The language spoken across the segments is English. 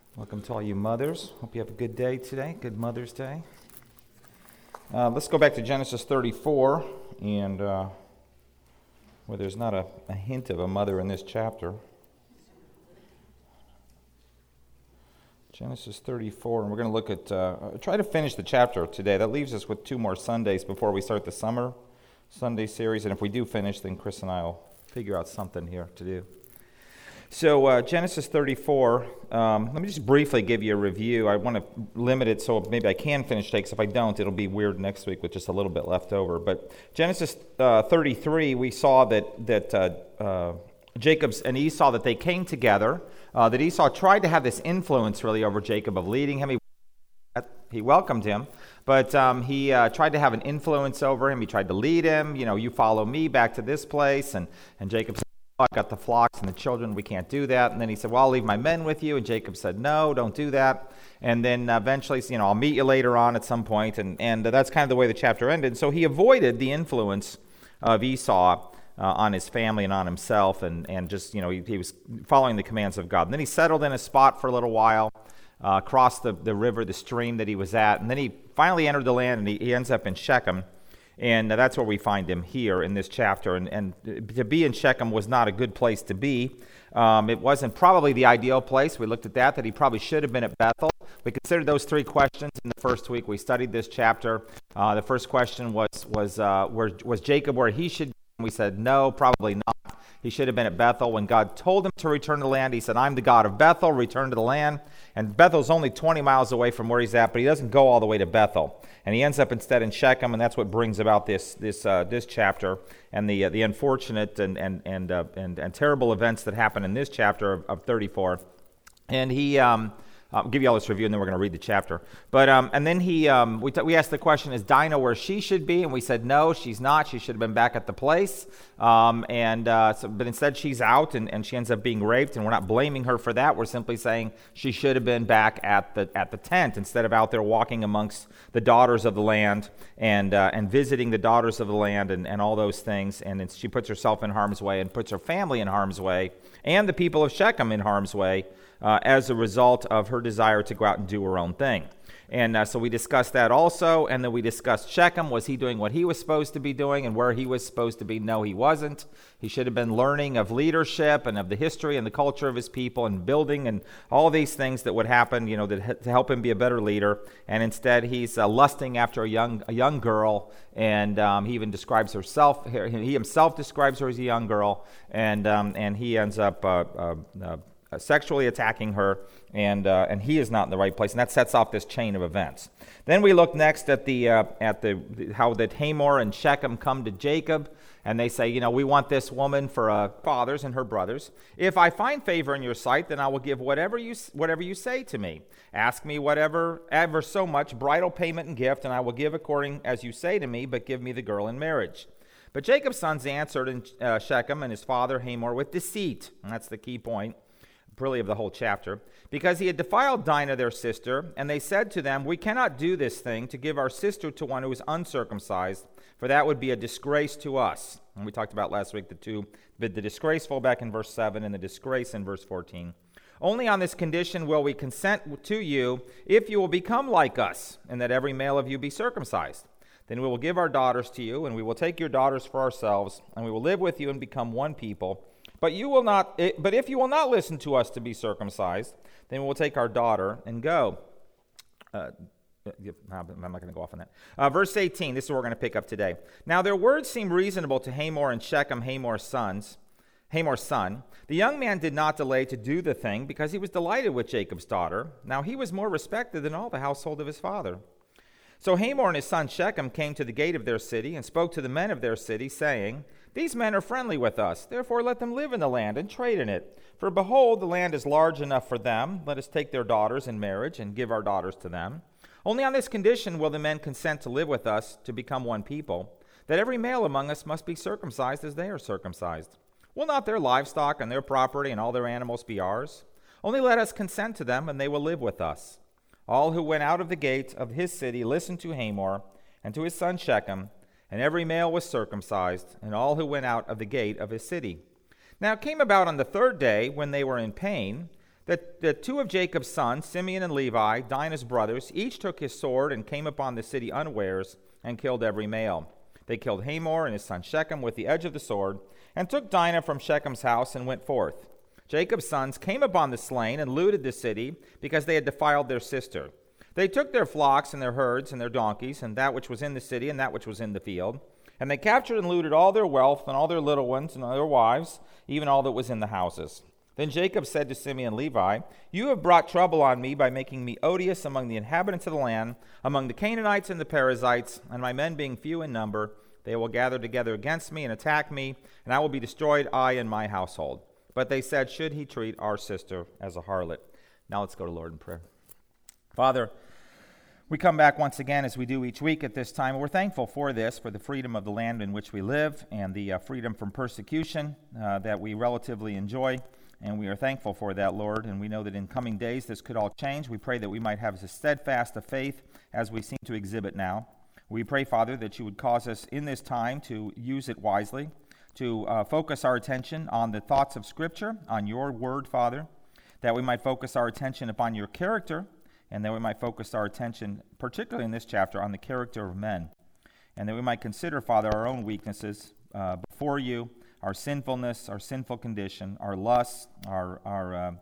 Welcome to all you mothers. Hope you have a good day today, good Mother's Day. Let's go back to Genesis 34, and where there's not a hint of a mother in this chapter. Genesis 34, and we're going to look at, try to finish the chapter today. That leaves us with 2 more Sundays before we start the summer Sunday series, and if we do finish, then Chris and I will figure out something here to do. So Genesis 34, let me just briefly give you a review. I want to limit it so maybe I can finish today, because if I don't, it'll be weird next week with just a little bit left over. But Genesis 33, we saw that Jacob and Esau, that they came together, that Esau tried to have this influence really over Jacob of leading him. He welcomed him, but he tried to have an influence over him. He tried to lead him, you follow me back to this place. And Jacob said, I got the flocks and the children, we can't do that. And then he said, well, I'll leave my men with you. And Jacob said, no, don't do that. And then eventually, I'll meet you later on at some point. And that's kind of the way the chapter ended. So he avoided the influence of Esau on his family and on himself. And just, he was following the commands of God. And then he settled in a spot for a little while, crossed the river, the stream that he was at. And then he finally entered the land, and he ends up in Shechem. And that's where we find him here in this chapter. And to be in Shechem was not a good place to be. It wasn't probably the ideal place. We looked at that he probably should have been at Bethel. We considered those 3 questions in the first week we studied this chapter. The first question was Jacob where he should be? And we said, no, probably not. He should have been at Bethel. When God told him to return to the land, he said, I'm the God of Bethel, return to the land. And Bethel's only 20 miles away from where he's at, but he doesn't go all the way to Bethel. And he ends up instead in Shechem, and that's what brings about this chapter and the unfortunate and terrible events that happen in this chapter of 34. And he, I'll give you all this review, and then we're going to read the chapter. But and then we asked the question: is Dinah where she should be? And we said no, she's not. She should have been back at the place. But instead she's out, and she ends up being raped. And we're not blaming her for that. We're simply saying she should have been back at the tent instead of out there walking amongst the daughters of the land and visiting the daughters of the land and all those things. And she puts herself in harm's way and puts her family in harm's way and the people of Shechem in harm's way. As a result of her desire to go out and do her own thing. And so we discussed that also, and then we discussed Shechem. Was he doing what he was supposed to be doing and where he was supposed to be? No, he wasn't. He should have been learning of leadership and of the history and the culture of his people and building and all these things that would happen, to help him be a better leader. And instead, he's lusting after a young girl, and he even describes herself. He himself describes her as a young girl, and he ends up sexually attacking her, and he is not in the right place, and that sets off this chain of events. Then we look next at how that Hamor and Shechem come to Jacob, and they say, we want this woman for our fathers and her brothers. If I find favor in your sight, then I will give whatever you say to me. Ask me ever so much bridal payment and gift, and I will give according as you say to me, but give me the girl in marriage. But Jacob's sons answered in Shechem and his father Hamor with deceit, and that's the key point really of the whole chapter, because he had defiled Dinah their sister, and they said to them, we cannot do this thing to give our sister to one who is uncircumcised, for that would be a disgrace to us. And we talked about last week the disgraceful back in verse 7 and the disgrace in verse 14. Only on this condition will we consent to you if you will become like us, and that every male of you be circumcised. Then we will give our daughters to you, and we will take your daughters for ourselves, and we will live with you and become one people. But if you will not listen to us to be circumcised, then we will take our daughter and go. I'm not going to go off on that. Verse 18, this is what we're going to pick up today. Now their words seemed reasonable to Hamor and Shechem, Hamor's son. The young man did not delay to do the thing because he was delighted with Jacob's daughter. Now he was more respected than all the household of his father. So Hamor and his son Shechem came to the gate of their city and spoke to the men of their city, saying, these men are friendly with us, therefore let them live in the land and trade in it. For behold, the land is large enough for them. Let us take their daughters in marriage and give our daughters to them. Only on this condition will the men consent to live with us, to become one people, that every male among us must be circumcised as they are circumcised. Will not their livestock and their property and all their animals be ours? Only let us consent to them, and they will live with us. All who went out of the gate of his city listened to Hamor and to his son Shechem, and every male was circumcised, and all who went out of the gate of his city. Now it came about on the 3rd day, when they were in pain, The two of Jacob's sons, Simeon and Levi, Dinah's brothers, each took his sword and came upon the city unawares and killed every male. They killed Hamor and his son Shechem with the edge of the sword, and took Dinah from Shechem's house and went forth. Jacob's sons came upon the slain and looted the city, because they had defiled their sister. They took their flocks and their herds and their donkeys, and that which was in the city and that which was in the field. And they captured and looted all their wealth and all their little ones and their wives, even all that was in the houses. Then Jacob said to Simeon and Levi, "You have brought trouble on me by making me odious among the inhabitants of the land, among the Canaanites and the Perizzites, and my men being few in number. They will gather together against me and attack me, and I will be destroyed, I and my household." But they said, "Should he treat our sister as a harlot?" Now let's go to Lord in prayer. Father, we come back once again, as we do each week at this time. We're thankful for this, for the freedom of the land in which we live, and the freedom from persecution that we relatively enjoy. And we are thankful for that, Lord, and we know that in coming days this could all change. We pray that we might have as steadfast a faith as we seem to exhibit now. We pray, Father, that you would cause us in this time to use it wisely, to focus our attention on the thoughts of Scripture, on your word, Father, that we might focus our attention upon your character, and that we might focus our attention, particularly in this chapter, on the character of men, and that we might consider, Father, our own weaknesses before you, our sinfulness, our sinful condition, our lusts, our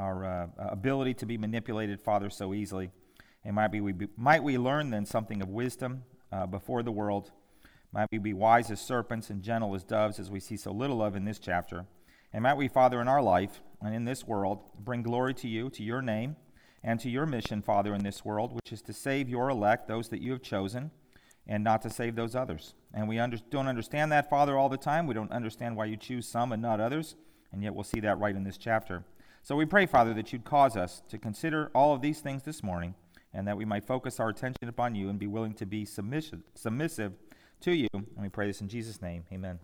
ability to be manipulated, Father, so easily. And might we learn then something of wisdom before the world. Might we be wise as serpents and gentle as doves, as we see so little of in this chapter. And might we, Father, in our life and in this world, bring glory to you, to your name, and to your mission, Father, in this world, which is to save your elect, those that you have chosen, and not to save those others. And we don't understand that, Father, all the time. We don't understand why you choose some and not others, and yet we'll see that right in this chapter. So we pray, Father, that you'd cause us to consider all of these things this morning, and that we might focus our attention upon you and be willing to be submissive to you. And we pray this in Jesus' name. Amen.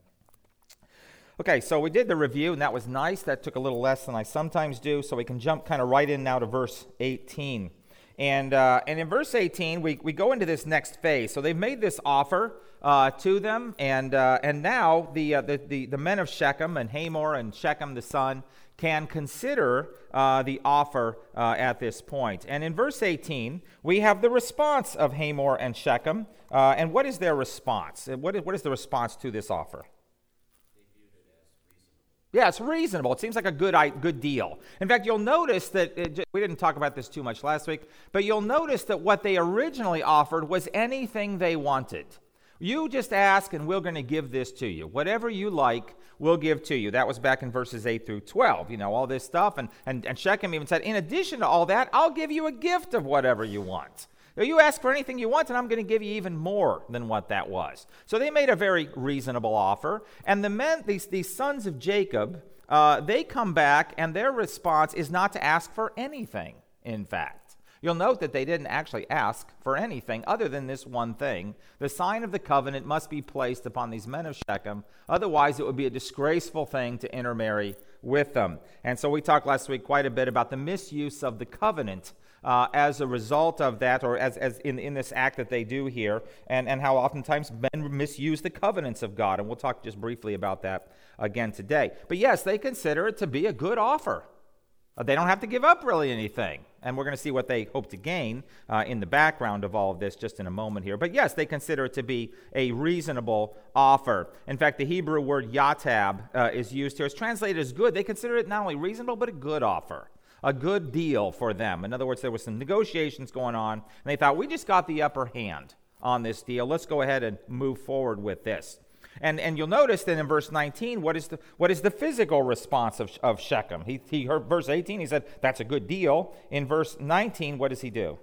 Okay, so we did the review, and that was nice. That took a little less than I sometimes do, so we can jump kind of right in now to verse 18. And in verse 18, we go into this next phase. So they've made this offer to them, and now the men of Shechem and Hamor and Shechem the son can consider the offer at this point. And in verse 18, we have the response of Hamor and Shechem. And what is their response? What is the response to this offer? Yeah, it's reasonable. It seems like a good deal. In fact, you'll notice that, we didn't talk about this too much last week, but you'll notice that what they originally offered was anything they wanted. You just ask and we're going to give this to you. Whatever you like, we'll give to you. That was back in verses 8 through 12, all this stuff. And Shechem even said, in addition to all that, I'll give you a gift of whatever you want. You ask for anything you want, and I'm going to give you even more than what that was. So they made a very reasonable offer. And the men, these sons of Jacob, they come back, and their response is not to ask for anything, in fact. You'll note that they didn't actually ask for anything other than this one thing. The sign of the covenant must be placed upon these men of Shechem. Otherwise, it would be a disgraceful thing to intermarry with them. And so we talked last week quite a bit about the misuse of the covenant as a result of that, or as in this act that they do here, and how oftentimes men misuse the covenants of God. And we'll talk just briefly about that again today. But yes, they consider it to be a good offer. They don't have to give up really anything. And we're going to see what they hope to gain in the background of all of this just in a moment here. But yes, they consider it to be a reasonable offer. In fact, the Hebrew word yatab is used here. It's translated as good. They consider it not only reasonable, but a good offer. A good deal for them. In other words, there was some negotiations going on, and they thought, we just got the upper hand on this deal. Let's go ahead and move forward with this. And you'll notice that in verse 19, what is the physical response of Shechem? He heard verse 18, he said, that's a good deal. In verse 19, what does he do?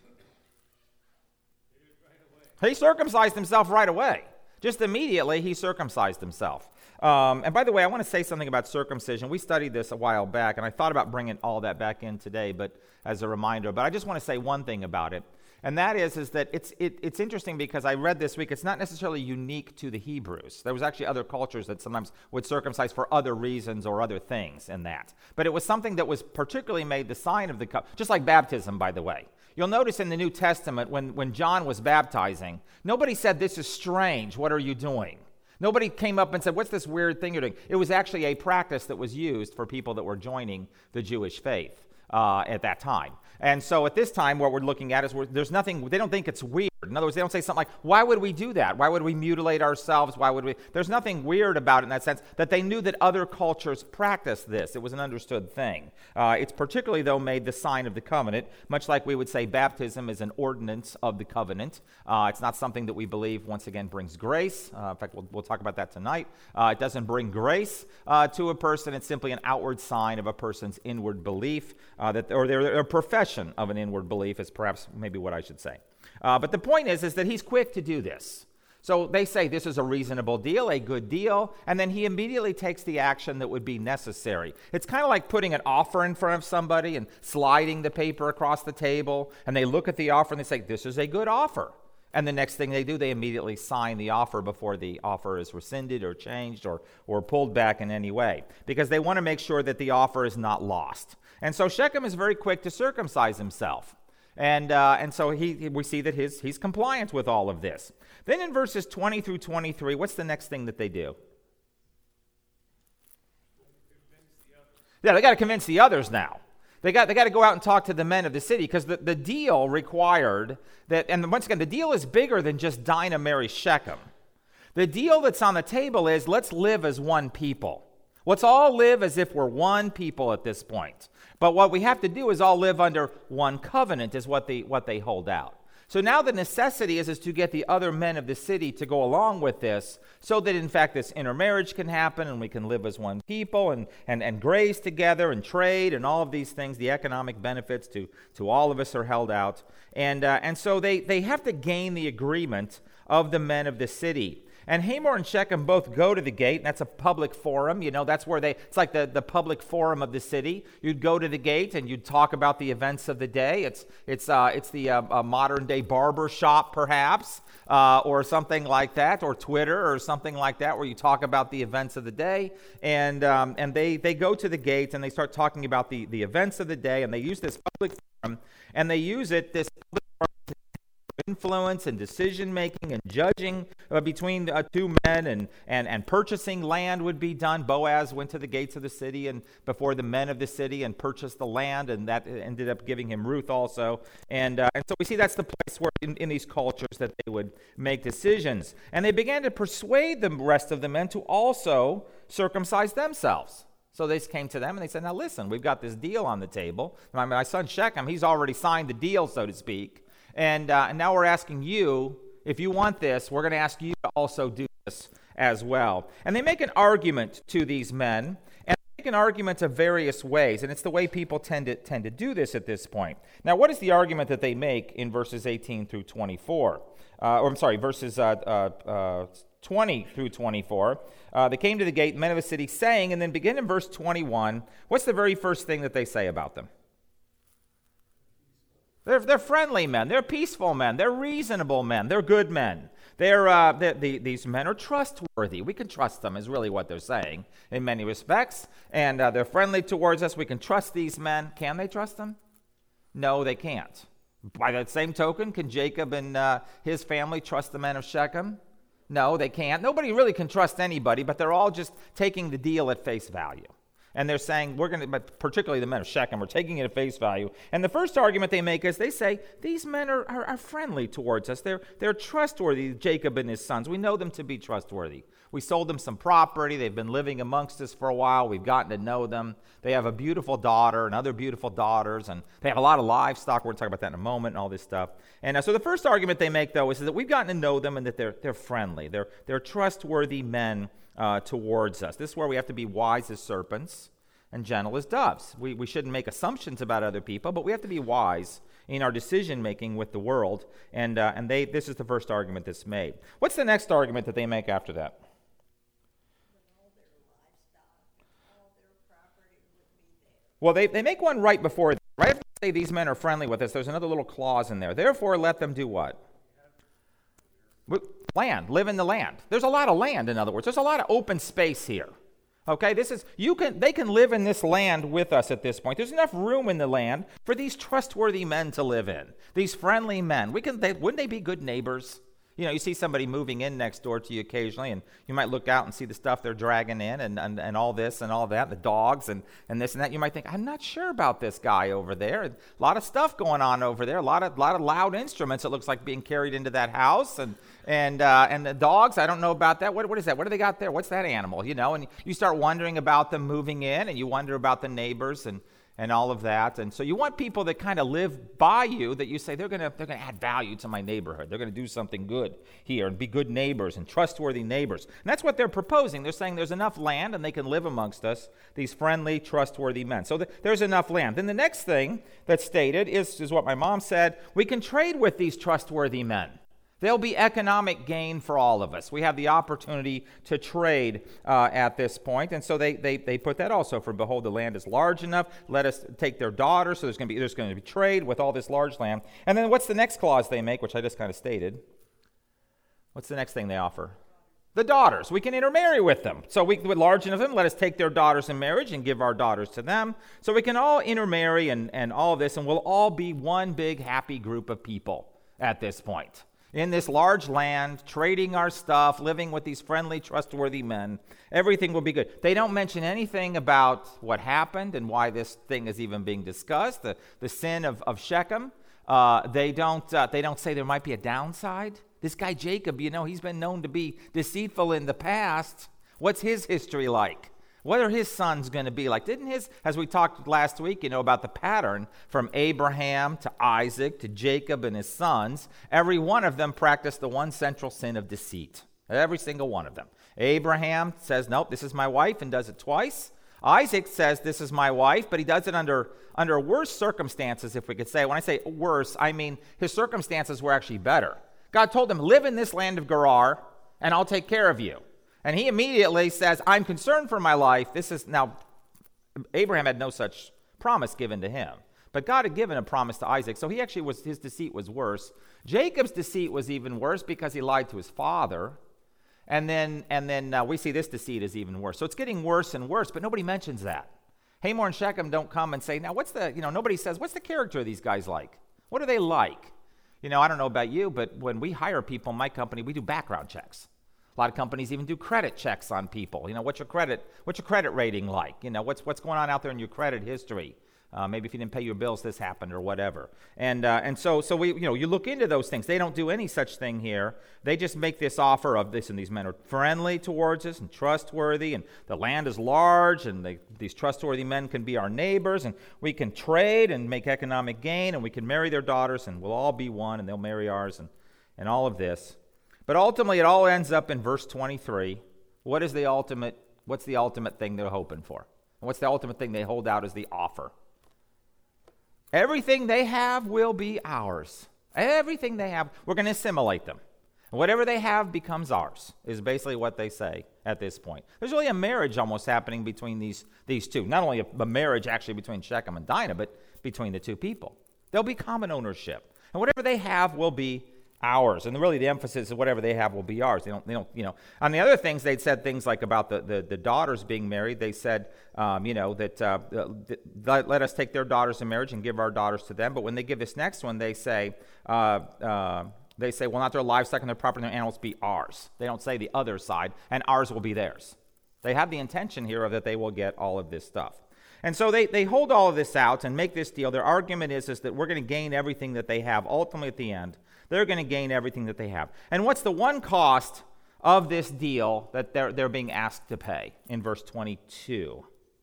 He circumcised himself right away. Just immediately, he circumcised himself. And by the way, I want to say something about circumcision. We studied this a while back, and I thought about bringing all that back in today, but as a reminder. But I just want to say one thing about it, and that is that it's interesting because I read this week, it's not necessarily unique to the Hebrews. There was actually other cultures that sometimes would circumcise for other reasons or other things in that. But it was something that was particularly made the sign of the covenant, just like baptism, by the way. You'll notice in the New Testament, when John was baptizing, nobody said, this is strange, what are you doing? Nobody came up and said, what's this weird thing you're doing? It was actually a practice that was used for people that were joining the Jewish faith. at that time. And so at this time, what we're looking at is there's nothing, they don't think it's weird. In other words, they don't say something like, why would we do that? Why would we mutilate ourselves? Why would we? There's nothing weird about it in that sense, that they knew that other cultures practiced this. It was an understood thing. It's particularly, though, made the sign of the covenant, much like we would say baptism is an ordinance of the covenant. It's not something that we believe, once again, brings grace. In fact, we'll talk about that tonight. It doesn't bring grace to a person. It's simply an outward sign of a person's inward belief, or their profession of an inward belief is perhaps maybe what I should say. But the point is that he's quick to do this. So they say this is a reasonable deal, a good deal, and then he immediately takes the action that would be necessary. It's kind of like putting an offer in front of somebody and sliding the paper across the table, and they look at the offer and they say, this is a good offer. And the next thing they do, they immediately sign the offer before the offer is rescinded or changed or pulled back in any way, because they want to make sure that the offer is not lost. And so Shechem is very quick to circumcise himself. And so we see that he's compliant with all of this. Then in verses 20 through 23, what's the next thing that they do? Yeah, they got to convince the others now. They got to go out and talk to the men of the city, because the deal required that, and once again, the deal is bigger than just Dinah marries Shechem. The deal that's on the table is, let's live as one people. Let's all live as if we're one people at this point. But what we have to do is all live under one covenant, is what they hold out. So now the necessity is to get the other men of the city to go along with this, so that in fact this intermarriage can happen and we can live as one people and graze together and trade and all of these things. The economic benefits to all of us are held out. And so they have to gain the agreement of the men of the city. And Hamor and Shechem both go to the gate, and that's a public forum. You know, that's where it's like the public forum of the city. You'd go to the gate and you'd talk about the events of the day. It's the modern day barber shop, perhaps, or something like that, or Twitter or something like that, where you talk about the events of the day. And they go to the gate and they start talking about the events of the day, and they use this public forum, and they use this public forum to influence and decision-making and judging between two men, and purchasing land would be done. Boaz went to the gates of the city and before the men of the city and purchased the land, and that ended up giving him Ruth also. And so we see that's the place where in these cultures that they would make decisions. And they began to persuade the rest of the men to also circumcise themselves. So they came to them and they said, now listen, we've got this deal on the table. My son Shechem, he's already signed the deal, so to speak. And now we're asking you, if you want this, we're going to ask you to also do this as well. And they make an argument to these men, and they make an argument of various ways, and it's the way people tend to do this at this point. Now, what is the argument that they make in verses 18 through 24? Verses 20 through 24. They came to the gate, men of the city, saying, and then begin in verse 21. What's the very first thing that they say about them? They're friendly men. They're peaceful men. They're reasonable men. They're good men. These men are trustworthy. We can trust them is really what they're saying in many respects. And they're friendly towards us. We can trust these men. Can they trust them? No, they can't. By that same token, can Jacob and his family trust the men of Shechem? No, they can't. Nobody really can trust anybody, but they're all just taking the deal at face value. And they're saying, but particularly the men of Shechem, are taking it at face value. And the first argument they make is they say, these men are friendly towards us. They're trustworthy, Jacob and his sons. We know them to be trustworthy. We sold them some property. They've been living amongst us for a while. We've gotten to know them. They have a beautiful daughter and other beautiful daughters, and they have a lot of livestock. We're going to talk about that in a moment and all this stuff. And so the first argument they make, though, is that we've gotten to know them and that they're friendly. They're trustworthy men towards us. This is where we have to be wise as serpents and gentle as doves. We shouldn't make assumptions about other people, but we have to be wise in our decision-making with the world. And this is the first argument that's made. What's the next argument that they make after that? Well, they make one right before, right after they say these men are friendly with us, there's another little clause in there. Therefore, let them do what? Land, live in the land. There's a lot of land, in other words. There's a lot of open space here. Okay, they can live in this land with us at this point. There's enough room in the land for these trustworthy men to live in. These friendly men. Wouldn't they be good neighbors? You see somebody moving in next door to you occasionally, and you might look out and see the stuff they're dragging in and all this and all that, the dogs and this and that. You might think, I'm not sure about this guy over there. A lot of stuff going on over there, a lot of loud instruments, it looks like, being carried into that house. And the dogs, I don't know about that. What is that? What do they got there? What's that animal? And you start wondering about them moving in, and you wonder about the neighbors and all of that. And so you want people that kind of live by you, that you say they're going to add value to my neighborhood. They're going to do something good here and be good neighbors and trustworthy neighbors. And that's what they're proposing. They're saying there's enough land and they can live amongst us, these friendly, trustworthy men. So there's enough land. Then the next thing that's stated is what my mom said. We can trade with these trustworthy men. There'll be economic gain for all of us. We have the opportunity to trade at this point. And so they put that also, for behold, the land is large enough. Let us take their daughters. So there's going to be trade with all this large land. And then what's the next clause they make, which I just kind of stated? What's the next thing they offer? The daughters. We can intermarry with them. So with large enough of them, let us take their daughters in marriage and give our daughters to them. So we can all intermarry and all of this, and we'll all be one big happy group of people at this point. In this large land, trading our stuff, living with these friendly, trustworthy men, everything will be good. They don't mention anything about what happened and why this thing is even being discussed, the sin of Shechem. They don't say there might be a downside. This guy Jacob, he's been known to be deceitful in the past. What's his history like? What are his sons going to be like? As we talked last week, about the pattern from Abraham to Isaac to Jacob and his sons, every one of them practiced the one central sin of deceit. Every single one of them. Abraham says, nope, this is my wife, and does it twice. Isaac says, this is my wife, but he does it under worse circumstances, if we could say. When I say worse, I mean his circumstances were actually better. God told him, live in this land of Gerar, and I'll take care of you. And he immediately says, I'm concerned for my life. Now, Abraham had no such promise given to him. But God had given a promise to Isaac, so his deceit was worse. Jacob's deceit was even worse because he lied to his father. And then we see this deceit is even worse. So it's getting worse and worse, but nobody mentions that. Hamor and Shechem don't come and say, now nobody says, what's the character of these guys like? What are they like? I don't know about you, but when we hire people in my company, we do background checks. A lot of companies even do credit checks on people. What's your credit rating like? What's going on out there in your credit history? Maybe if you didn't pay your bills, this happened or whatever. And so we you look into those things. They don't do any such thing here. They just make this offer of this, and these men are friendly towards us and trustworthy, and the land is large, and these trustworthy men can be our neighbors, and we can trade and make economic gain, and we can marry their daughters, and we'll all be one, and they'll marry ours, and all of this. But ultimately, it all ends up in verse 23. What's the ultimate thing they're hoping for? And what's the ultimate thing they hold out as the offer? Everything they have will be ours. Everything they have, we're going to assimilate them. And whatever they have becomes ours, is basically what they say at this point. There's really a marriage almost happening between these two. Not only a marriage actually between Shechem and Dinah, but between the two people. There'll be common ownership. And whatever they have will be ours. And really the emphasis is whatever they have will be ours. They don't. On the other things, they'd said things like about the daughters being married. They said, that let us take their daughters in marriage and give our daughters to them. But when they give this next one, they say, well, not their livestock and their property and their animals be ours. They don't say the other side, and ours will be theirs. They have the intention here of that they will get all of this stuff. And so they hold all of this out and make this deal. Their argument is that we're going to gain everything that they have. Ultimately, at the end, they're going to gain everything that they have. And what's the one cost of this deal that they're being asked to pay in verse 22?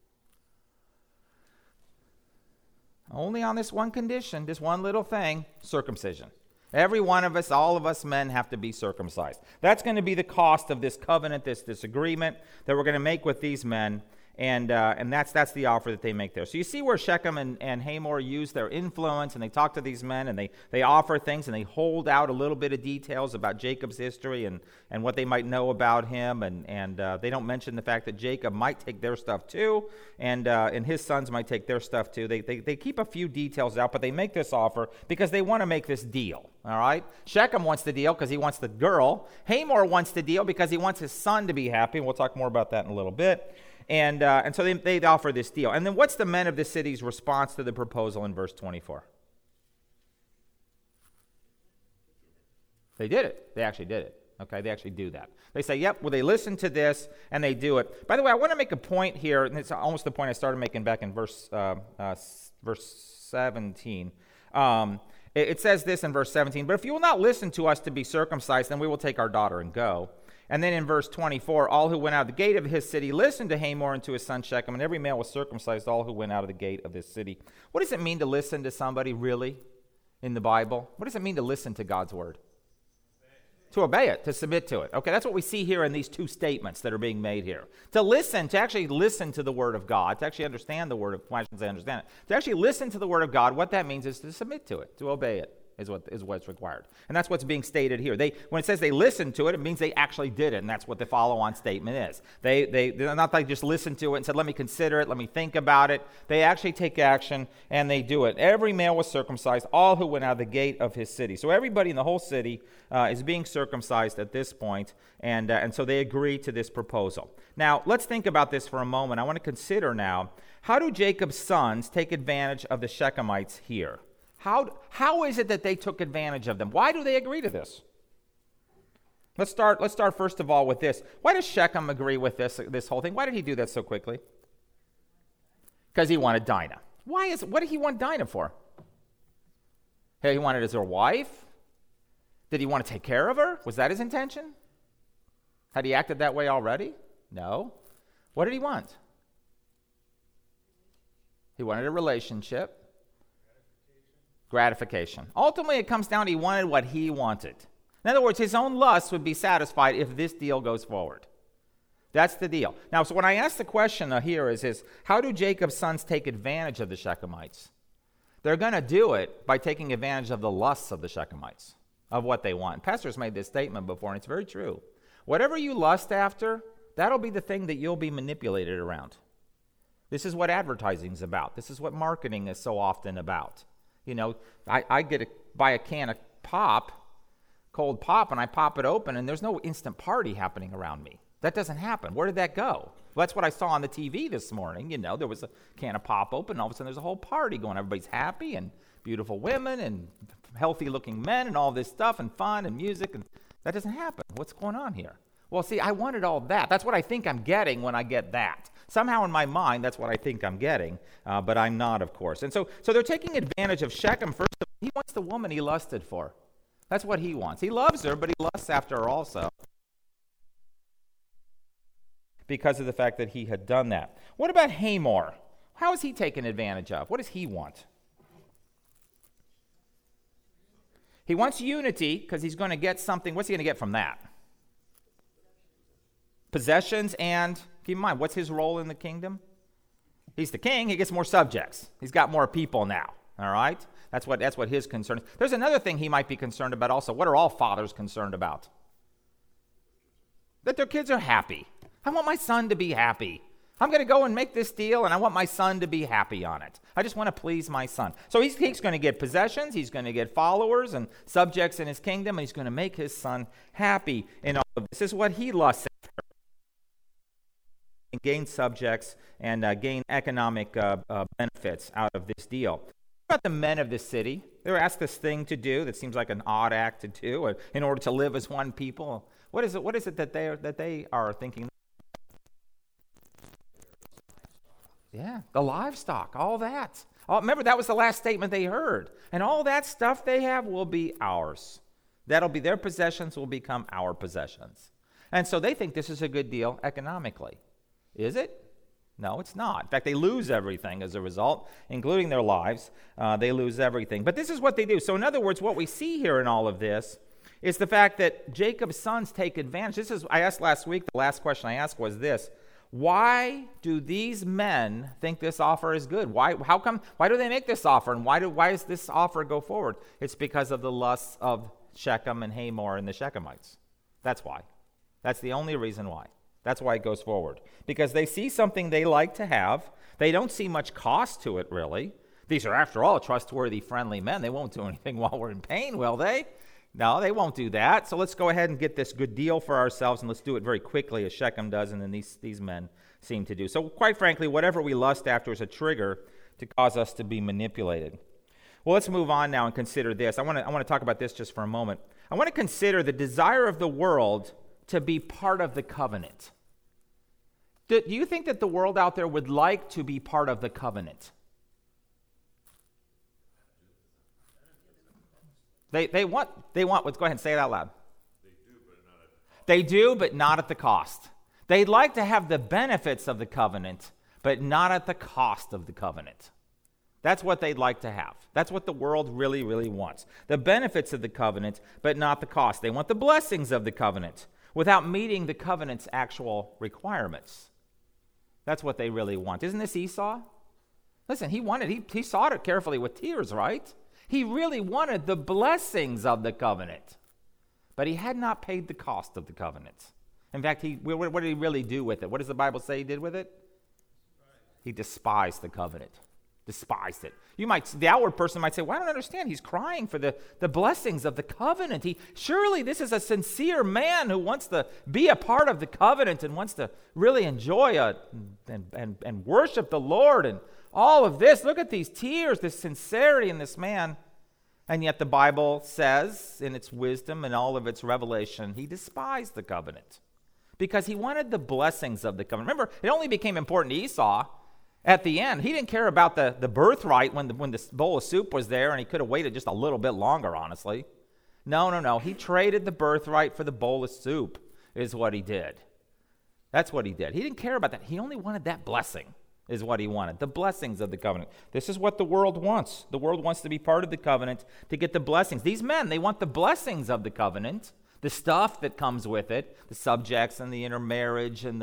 Only on this one condition, this one little thing, circumcision. Every one of us, all of us men have to be circumcised. That's going to be the cost of this covenant, this agreement that we're going to make with these men. And that's the offer that they make there. So you see where Shechem and Hamor use their influence, and they talk to these men, and they offer things, and they hold out a little bit of details about Jacob's history and what they might know about him, and they don't mention the fact that Jacob might take their stuff too, and his sons might take their stuff too. They keep a few details out, but they make this offer because they want to make this deal. All right? Shechem wants the deal because he wants the girl. Hamor wants the deal because he wants his son to be happy, and we'll talk more about that in a little bit. And so they offer this deal. And then what's the men of the city's response to the proposal in verse 24? They did it. They actually did it. Okay, they actually do that. They say, yep, well, they listen to this, and they do it. By the way, I want to make a point here, and it's almost the point I started making back in verse 17. It says this in verse 17, but if you will not listen to us to be circumcised, then we will take our daughter and go. And then in verse 24, all who went out of the gate of his city listened to Hamor and to his son Shechem, and every male was circumcised, all who went out of the gate of this city. What does it mean to listen to somebody, really, in the Bible? What does it mean to listen to God's word? To obey it, to submit to it. Okay, that's what we see here in these two statements that are being made here. To listen, to actually listen to the word of God, to actually understand the word of, well, I shouldn't say understand it, to actually listen to the word of God, what that means is to submit to it, to obey it. Is what's required. And that's what's being stated here. When it says they listened to it, it means they actually did it, and that's what the follow-on statement is. They're not like just listened to it and said, let me consider it, let me think about it. They actually take action, and they do it. Every male was circumcised, all who went out of the gate of his city. So everybody in the whole city is being circumcised at this point, and so they agree to this proposal. Now, let's think about this for a moment. I want to consider now, how do Jacob's sons take advantage of the Shechemites here? How is it that they took advantage of them? Why do they agree to this? Let's start first of all with this. Why does Shechem agree with this whole thing? Why did he do that so quickly? Because he wanted Dinah. What did he want Dinah for? Hey, he wanted as her wife? Did he want to take care of her? Was that his intention? Had he acted that way already? No. What did he want? He wanted a relationship. Gratification. Ultimately, it comes down to he wanted what he wanted. In other words, his own lust would be satisfied if this deal goes forward. That's the deal. Now, so when I ask the question here is how do Jacob's sons take advantage of the Shechemites? They're going to do it by taking advantage of the lusts of the Shechemites, of what they want. Pastor's made this statement before, and it's very true. Whatever you lust after, that'll be the thing that you'll be manipulated around. This is what advertising's about. This is what marketing is so often about. You know, I buy a can of pop, cold pop, and I pop it open, and there's no instant party happening around me. That doesn't happen. Where did that go? Well, that's what I saw on the TV this morning. You know, there was a can of pop open, and all of a sudden there's a whole party going. Everybody's happy, and beautiful women, and healthy-looking men, and all this stuff, and fun, and music, and that doesn't happen. What's going on here? Well, see, I wanted all that. That's what I think I'm getting when I get that. Somehow in my mind, that's what I think I'm getting, but I'm not, of course. And so they're taking advantage of Shechem. First of all, he wants the woman he lusted for. That's what he wants. He loves her, but he lusts after her also because of the fact that he had done that. What about Hamor? How is he taken advantage of? What does he want? He wants unity because he's going to get something. What's he going to get from that? Possessions, and keep in mind, what's his role in the kingdom? He's the king. He gets more subjects. He's got more people now. All right? That's what his concern is. There's another thing he might be concerned about also. What are all fathers concerned about? That their kids are happy. I want my son to be happy. I'm going to go and make this deal, and I want my son to be happy on it. I just want to please my son. So he's going to get possessions. He's going to get followers and subjects in his kingdom, and he's going to make his son happy in all of this. This is what he lusts after. Gain subjects and gain economic benefits out of this deal. What about the men of the city? They were asked this thing to do that seems like an odd act to do in order to live as one people. What is it that they are thinking? Yeah, the livestock, all that. Remember, that was the last statement they heard. And all that stuff they have will be ours. That'll be their possessions will become our possessions. And so they think this is a good deal economically. Is it? No, it's not. In fact, they lose everything as a result, including their lives. They lose everything. But this is what they do. So in other words, what we see here in all of this is the fact that Jacob's sons take advantage. I asked last week, the last question I asked was this: why do these men think this offer is good? Why do they make this offer? And why does this offer go forward? It's because of the lusts of Shechem and Hamor and the Shechemites. That's why. That's the only reason why. That's why it goes forward. Because they see something they like to have. They don't see much cost to it, really. These are, after all, trustworthy, friendly men. They won't do anything while we're in pain, will they? No, they won't do that. So let's go ahead and get this good deal for ourselves, and let's do it very quickly, as Shechem does, and then these men seem to do. So quite frankly, whatever we lust after is a trigger to cause us to be manipulated. Well, let's move on now and consider this. I want to talk about this just for a moment. I want to consider the desire of the world to be part of the covenant. Do you think that the world out there would like to be part of the covenant? They want, let's go ahead and say it out loud. They do, but not at the cost. They'd like to have the benefits of the covenant, but not at the cost of the covenant. That's what they'd like to have. That's what the world really, really wants. The benefits of the covenant, but not the cost. They want the blessings of the covenant without meeting the covenant's actual requirements. That's what they really want. Isn't this Esau? Listen, he sought it carefully with tears, right? He really wanted the blessings of the covenant, but he had not paid the cost of the covenant. In fact, what did he really do with it? What does the Bible say he did with it? He despised the covenant. Despised it. The outward person might say, well, I don't understand. He's crying for the blessings of the covenant. Surely this is a sincere man who wants to be a part of the covenant and wants to really enjoy and worship the Lord and all of this. Look at these tears, this sincerity in this man. And yet the Bible says, in its wisdom and all of its revelation, he despised the covenant because he wanted the blessings of the covenant. Remember, it only became important to Esau at the end. He didn't care about the birthright when the bowl of soup was there, and he could have waited just a little bit longer, honestly. No. He traded the birthright for the bowl of soup is what he did. That's what he did. He didn't care about that. He only wanted that blessing is what he wanted, the blessings of the covenant. This is what the world wants. The world wants to be part of the covenant to get the blessings. These men, they want the blessings of the covenant, the stuff that comes with it, the subjects and the intermarriage and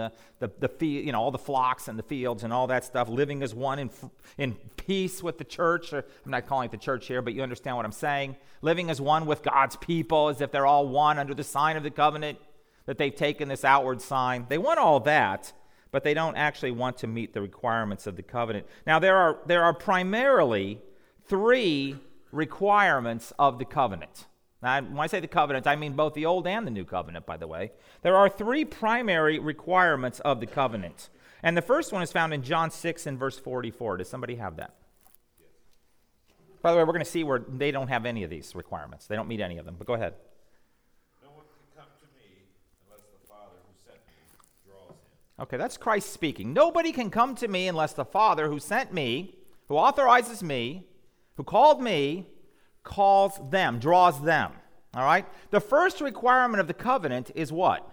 all the flocks and the fields and all that stuff, living as one in peace with the church. I'm not calling it the church here, but you understand what I'm saying. Living as one with God's people, as if they're all one under the sign of the covenant, that they've taken this outward sign. They want all that, but they don't actually want to meet the requirements of the covenant. Now, there are primarily 3 requirements of the covenant. Now, when I say the covenant, I mean both the Old and the New Covenant, by the way. There are 3 primary requirements of the covenant. And the first one is found in John 6 and verse 44. Does somebody have that? Yes. By the way, we're going to see where they don't have any of these requirements. They don't meet any of them, but go ahead. No one can come to me unless the Father who sent me draws him. Okay, that's Christ speaking. Nobody can come to me unless the Father who sent me, who authorizes me, who called me, calls them, draws them. All right? The first requirement of the covenant is what?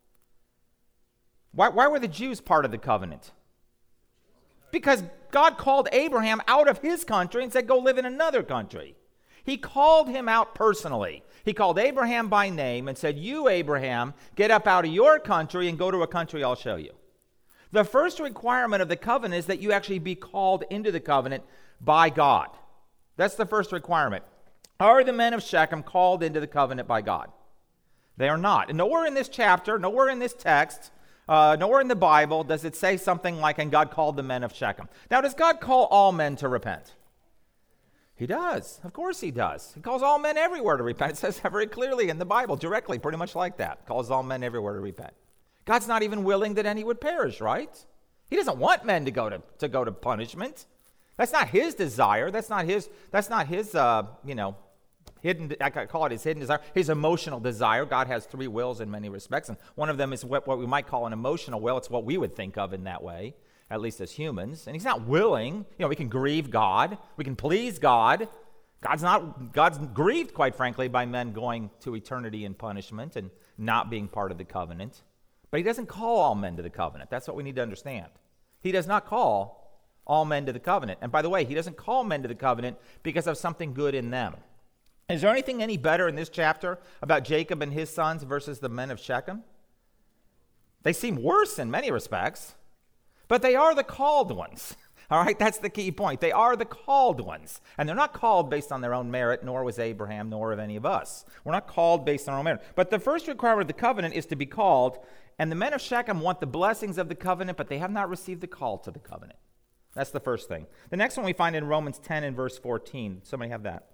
Why were the Jews part of the covenant? Because God called Abraham out of his country and said, go live in another country. He called him out personally. He called Abraham by name and said, you, Abraham, get up out of your country and go to a country I'll show you. The first requirement of the covenant is that you actually be called into the covenant by God. That's the first requirement. Are the men of Shechem called into the covenant by God? They are not. And nowhere in this chapter, nowhere in this text, nowhere in the Bible does it say something like, and God called the men of Shechem. Now, does God call all men to repent? He does. Of course he does. He calls all men everywhere to repent. It says that very clearly in the Bible, directly, pretty much like that. Calls all men everywhere to repent. God's not even willing that any would perish, right? He doesn't want men to go to punishment. That's not his desire. That's not his hidden, I call it his hidden desire, his emotional desire. God has 3 wills in many respects, and one of them is what we might call an emotional will. It's what we would think of in that way, at least as humans. And he's not willing. We can grieve God. We can please God. God's grieved, quite frankly, by men going to eternity in punishment and not being part of the covenant. But he doesn't call all men to the covenant. That's what we need to understand. He does not call all men to the covenant. And by the way, he doesn't call men to the covenant because of something good in them. Is there anything any better in this chapter about Jacob and his sons versus the men of Shechem? They seem worse in many respects, but they are the called ones. All right, that's the key point. They are the called ones. And they're not called based on their own merit, nor was Abraham, nor of any of us. We're not called based on our own merit. But the first requirement of the covenant is to be called, and the men of Shechem want the blessings of the covenant, but they have not received the call to the covenant. That's the first thing. The next one we find in Romans 10 and verse 14. Somebody have that?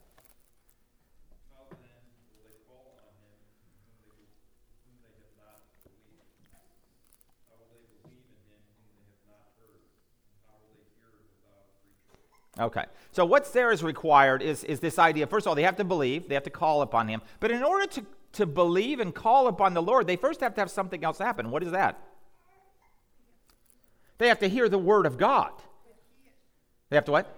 Okay. So what's there is required is this idea. First of all, they have to believe. They have to call upon him. But in order to believe and call upon the Lord, they first have to have something else happen. What is that? They have to hear the word of God. They have to what?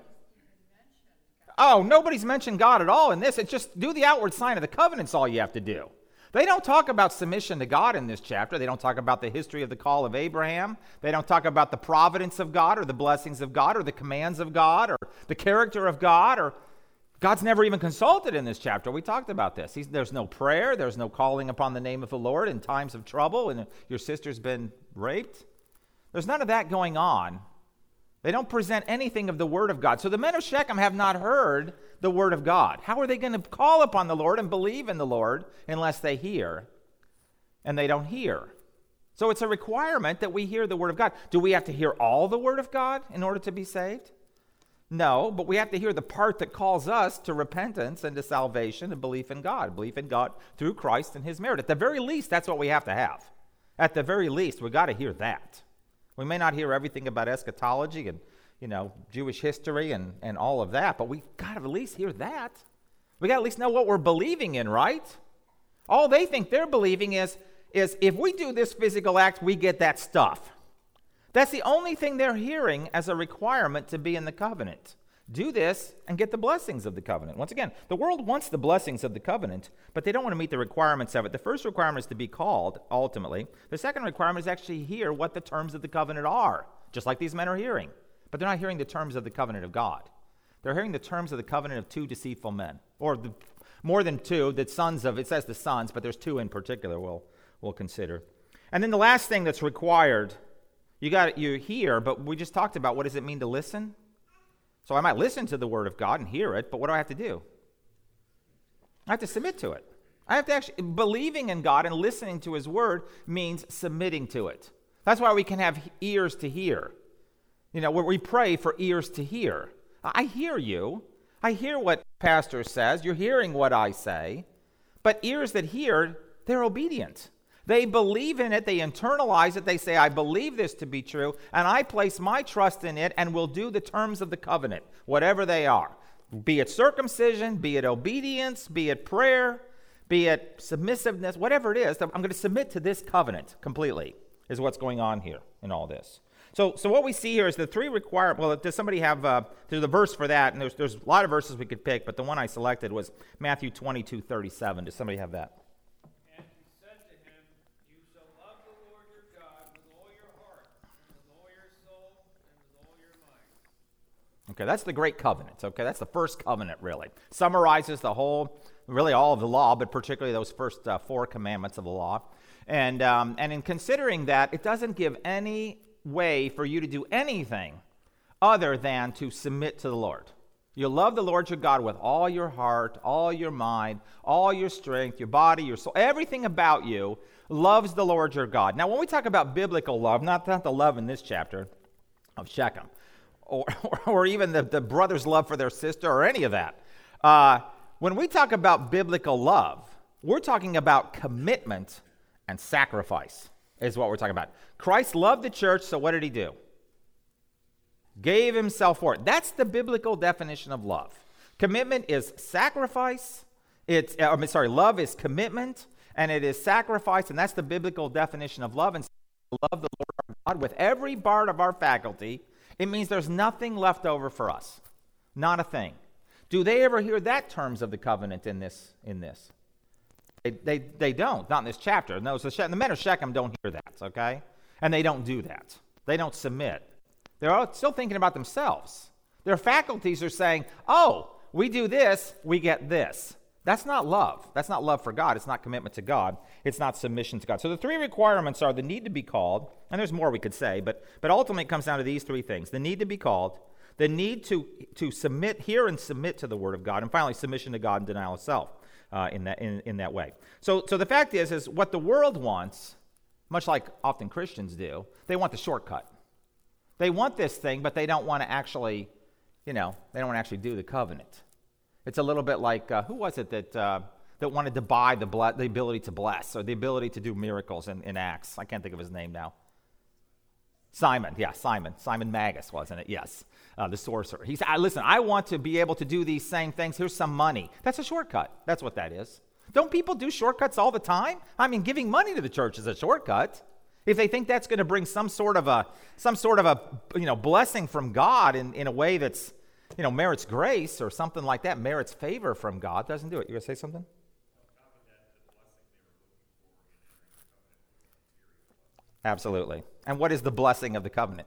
Oh, nobody's mentioned God at all in this. It's just do the outward sign of the covenant's all you have to do. They don't talk about submission to God in this chapter. They don't talk about the history of the call of Abraham. They don't talk about the providence of God or the blessings of God or the commands of God or the character of God. Or God's never even consulted in this chapter. We talked about this. There's no prayer. There's no calling upon the name of the Lord in times of trouble and your sister's been raped. There's none of that going on. They don't present anything of the word of God. So the men of Shechem have not heard the word of God. How are they going to call upon the Lord and believe in the Lord unless they hear? And they don't hear. So it's a requirement that we hear the word of God. Do we have to hear all the word of God in order to be saved? No, but we have to hear the part that calls us to repentance and to salvation and belief in God through Christ and his merit. At the very least, that's what we have to have. At the very least, we've got to hear that. We may not hear everything about eschatology and, Jewish history and all of that, but we got to at least hear that. We got to at least know what we're believing in, right? All they think they're believing is if we do this physical act, we get that stuff. That's the only thing they're hearing as a requirement to be in the covenant. Do this and get the blessings of the covenant. Once again, the world wants the blessings of the covenant, but they don't want to meet the requirements of it. The first requirement is to be called, ultimately. The second requirement is actually hear what the terms of the covenant are, just like these men are hearing. But they're not hearing the terms of the covenant of God. They're hearing the terms of the covenant of two deceitful men, or more than two, it says the sons, but there's two in particular we'll consider. And then the last thing that's required, you hear, but we just talked about what does it mean to listen? So I might listen to the word of God and hear it, but what do I have to do? I have to submit to it. I have to actually, believing in God and listening to his word means submitting to it. That's why we can have ears to hear. Where we pray for ears to hear. I hear you. I hear what pastor says. You're hearing what I say. But ears that hear, they're obedient. They believe in it, they internalize it, they say, I believe this to be true, and I place my trust in it and will do the terms of the covenant, whatever they are. Be it circumcision, be it obedience, be it prayer, be it submissiveness, whatever it is, I'm going to submit to this covenant completely, is what's going on here in all this. So what we see here is the three requirements. Well, does somebody have, there's a verse for that, and there's a lot of verses we could pick, but the one I selected was Matthew 22:37. Does somebody have that? Okay, that's the great covenant. Okay, that's the first covenant, really. Summarizes really all of the law, but particularly those first four commandments of the law. And in considering that, it doesn't give any way for you to do anything other than to submit to the Lord. You love the Lord your God with all your heart, all your mind, all your strength, your body, your soul, everything about you loves the Lord your God. Now, when we talk about biblical love, not the love in this chapter of Shechem, or even the brother's love for their sister or any of that. When we talk about biblical love, we're talking about commitment and sacrifice is what we're talking about. Christ loved the church, so what did he do? Gave himself for it. That's the biblical definition of love. Commitment is sacrifice. Love is commitment, and it is sacrifice, and that's the biblical definition of love. And love the Lord our God with every part of our faculty. It means there's nothing left over for us. Not a thing. Do they ever hear that terms of the covenant in this? They don't. Not in this chapter. No, so the men of Shechem don't hear that, okay? And they don't do that. They don't submit. They're all still thinking about themselves. Their faculties are saying, oh, we do this, we get this. That's not love. That's not love for God. It's not commitment to God. It's not submission to God. So the three requirements are the need to be called, and there's more we could say, but ultimately it comes down to these three things. The need to be called, the need to submit, hear and submit to the word of God, and finally submission to God and denial of self in that way. So the fact is what the world wants, much like often Christians do, they want the shortcut. They want this thing, but they don't want to actually, they don't want to actually do the covenant. It's a little bit like, who was it that wanted to buy the ability to bless or the ability to do miracles in Acts? I can't think of his name now. Simon Magus, wasn't it? Yes, the sorcerer. He said, listen, I want to be able to do these same things. Here's some money. That's a shortcut. That's what that is. Don't people do shortcuts all the time? I mean, giving money to the church is a shortcut. If they think that's going to bring some sort of a blessing from God in a way that's, merits grace or something like that, merits favor from God, doesn't do it. You going to say something? Absolutely. And what is the blessing of the covenant?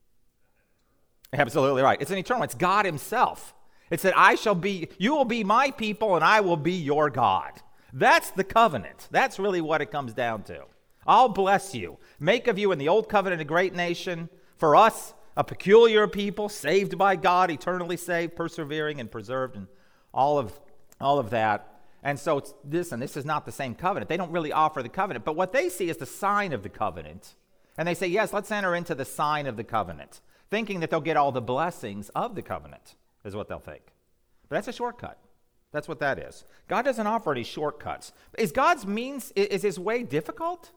Absolutely right. It's an eternal. It's God himself. It said, you will be my people and I will be your God. That's the covenant. That's really what it comes down to. I'll bless you. Make of you in the old covenant a great nation. For us, a peculiar people, saved by God, eternally saved, persevering and preserved, and all of that. And so this is not the same covenant. They don't really offer the covenant. But what they see is the sign of the covenant. And they say, yes, let's enter into the sign of the covenant, thinking that they'll get all the blessings of the covenant, is what they'll think. But that's a shortcut. That's what that is. God doesn't offer any shortcuts. Is God's means, is his way difficult?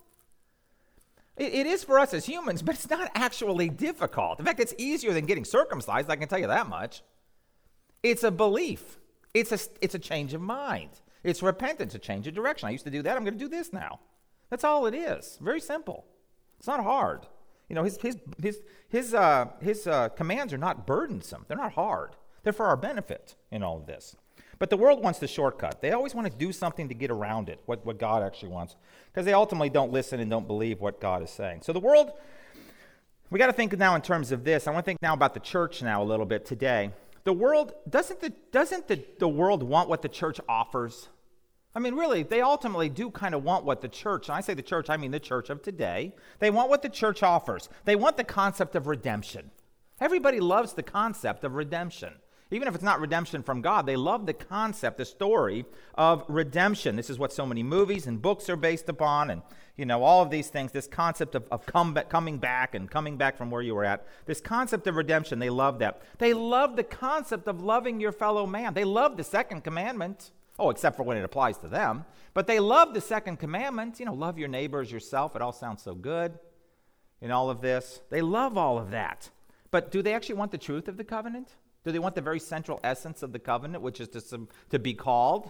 It is for us as humans, but it's not actually difficult. In fact, it's easier than getting circumcised, I can tell you that much. It's a belief. It's a change of mind. It's repentance, a change of direction. I used to do that. I'm going to do this now. That's all it is. Very simple. It's not hard. His commands are not burdensome. They're not hard. They're for our benefit in all of this. But the world wants the shortcut. They always want to do something to get around it, what God actually wants, because they ultimately don't listen and don't believe what God is saying. So the world, we got to think now in terms of this. I want to think now about the church now a little bit today. The world, doesn't the world want what the church offers? I mean, really, they ultimately do kind of want what the church, and I say the church, I mean the church of today. They want what the church offers. They want the concept of redemption. Everybody loves the concept of redemption. Even if it's not redemption from God, they love the concept, the story of redemption. This is what so many movies and books are based upon, and all of these things, this concept of coming back and coming back from where you were at. This concept of redemption, they love that. They love the concept of loving your fellow man. They love the second commandment. Oh, except for when it applies to them. But they love the second commandment. Love your neighbor as yourself. It all sounds so good in all of this. They love all of that. But do they actually want the truth of the covenant? Do they want the very central essence of the covenant, which is to be called,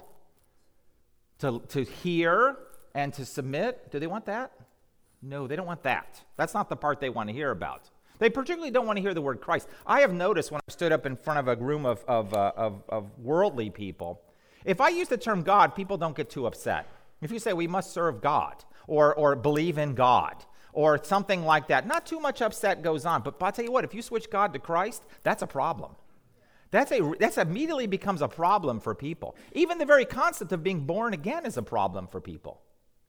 to hear, and to submit? Do they want that? No, they don't want that. That's not the part they want to hear about. They particularly don't want to hear the word Christ. I have noticed when I stood up in front of a room of worldly people, if I use the term God, people don't get too upset. If you say we must serve God or believe in God or something like that, not too much upset goes on. But I'll tell you what, if you switch God to Christ, that's a problem. That's immediately becomes a problem for people. Even the very concept of being born again is a problem for people.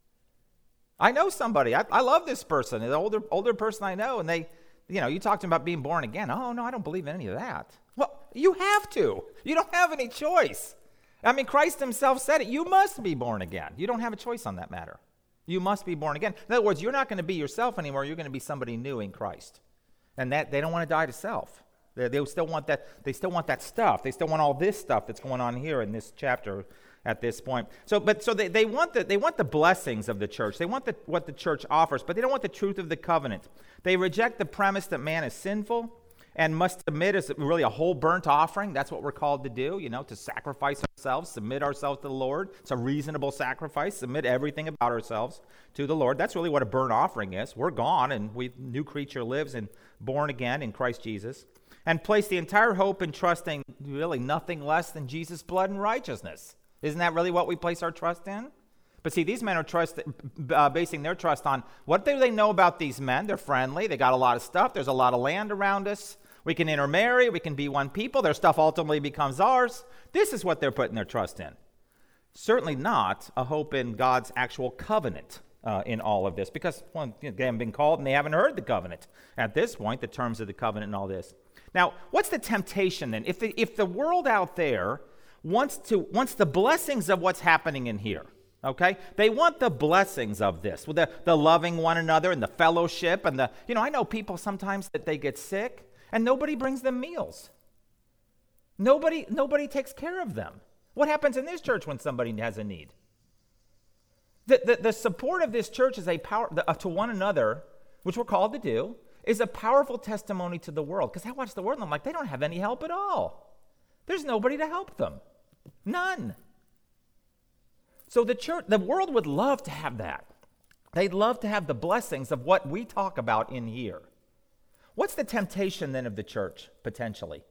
I know somebody, I love this person, an older person I know, and they, you talk to them about being born again. Oh, no, I don't believe in any of that. Well, you have to. You don't have any choice. I mean, Christ himself said it. You must be born again. You don't have a choice on that matter. You must be born again. In other words, you're not going to be yourself anymore. You're going to be somebody new in Christ. And that they don't want to die to self. They still want that. They still want that stuff. They still want all this stuff that's going on here in this chapter at this point. So they want the blessings of the church. They want what the church offers, but they don't want the truth of the covenant. They reject the premise that man is sinful and must submit as really a whole burnt offering. That's what we're called to do, to sacrifice ourselves, submit ourselves to the Lord. It's a reasonable sacrifice. Submit everything about ourselves to the Lord. That's really what a burnt offering is. We're gone, and new creature lives and born again in Christ Jesus. And place the entire hope and trust in really nothing less than Jesus' blood and righteousness. Isn't that really what we place our trust in? But see, these men are basing their trust on what do they know about these men? They're friendly. They got a lot of stuff. There's a lot of land around us. We can intermarry. We can be one people. Their stuff ultimately becomes ours. This is what they're putting their trust in. Certainly not a hope in God's actual covenant in all of this, because they haven't been called and they haven't heard the covenant at this point, the terms of the covenant and all this. Now, what's the temptation then? If the world out there wants the blessings of what's happening in here, okay? They want the blessings of this, with the loving one another and the fellowship and I know people sometimes that they get sick and nobody brings them meals. Nobody takes care of them. What happens in this church when somebody has a need? The support of this church is a power to one another, which we're called to do, is a powerful testimony to the world. Because I watch the world and I'm like, they don't have any help at all. There's nobody to help them. None. So the world would love to have that. They'd love to have the blessings of what we talk about in here. What's the temptation then of the church, potentially?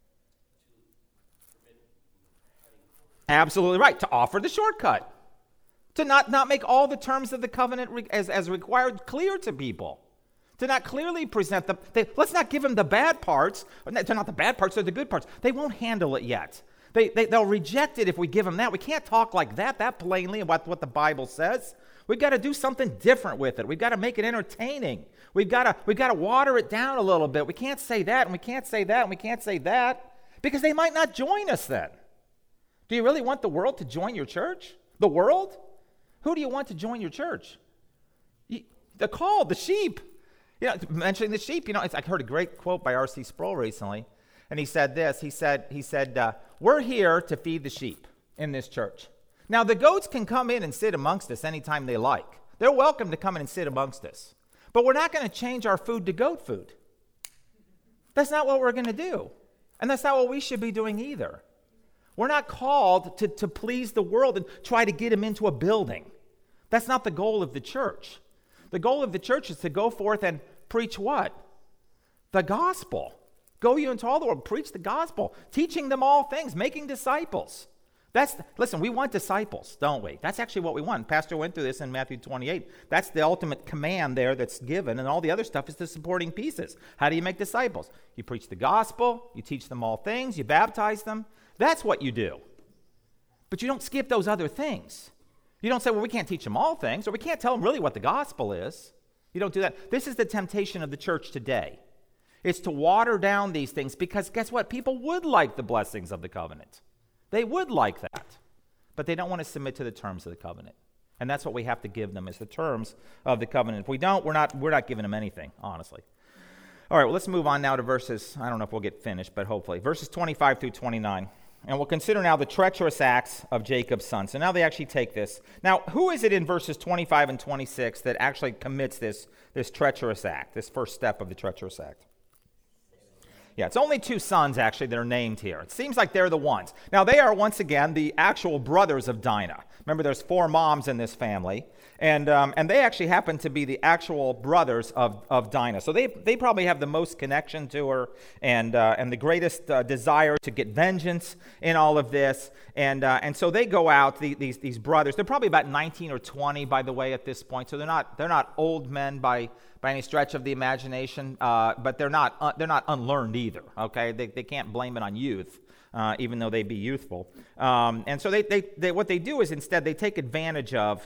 Absolutely right. To offer the shortcut. To not make all the terms of the covenant as required clear to people. To not clearly present them. Let's not give them the bad parts. They're not the bad parts, they're the good parts. They won't handle it yet. They'll reject it if we give them that. We can't talk like that plainly about what the Bible says. We've got to do something different with it. We've got to make it entertaining. We've got to water it down a little bit. We can't say that, and we can't say that, and we can't say that, because they might not join us then. Do you really want the world to join your church? The world? Who do you want to join your church? The called, the sheep. Mentioning the sheep, I heard a great quote by R.C. Sproul recently, and he said this. He said, we're here to feed the sheep in this church. Now, the goats can come in and sit amongst us anytime they like. They're welcome to come in and sit amongst us. But we're not going to change our food to goat food. That's not what we're going to do. And that's not what we should be doing either. We're not called to please the world and try to get them into a building. That's not the goal of the church. The goal of the church is to go forth and preach what? The gospel. Go you into all the world, preach the gospel, teaching them all things, making disciples. Listen, we want disciples, don't we? That's actually what we want. Pastor went through this in Matthew 28. That's the ultimate command there that's given, and all the other stuff is the supporting pieces. How do you make disciples? You preach the gospel, you teach them all things, you baptize them. That's what you do. But you don't skip those other things. You don't say, well, we can't teach them all things, or we can't tell them really what the gospel is. You don't do that. This is the temptation of the church today. It's to water down these things because guess what? People would like the blessings of the covenant. They would like that, but they don't want to submit to the terms of the covenant. And that's what we have to give them is the terms of the covenant. If we don't, we're not giving them anything, honestly. All right, well, let's move on now to verses, I don't know if we'll get finished, but hopefully. Verses 25 through 29. And we'll consider now the treacherous acts of Jacob's son. So now they actually take this. Now, who is it in verses 25 and 26 that actually commits this treacherous act, this first step of the treacherous act? Yeah, it's only two sons, actually, that are named here. It seems like they're the ones. Now, they are, once again, the actual brothers of Dinah. Remember, there's 4 moms in this family, and they actually happen to be the actual brothers of Dinah. So they probably have the most connection to her and the greatest desire to get vengeance in all of this. And so they go out, these brothers. They're probably about 19 or 20, by the way, at this point. So they're not old men by any stretch of the imagination, but they're not unlearned either. Okay, they can't blame it on youth, even though they be youthful. And so they what they do is instead they take advantage of.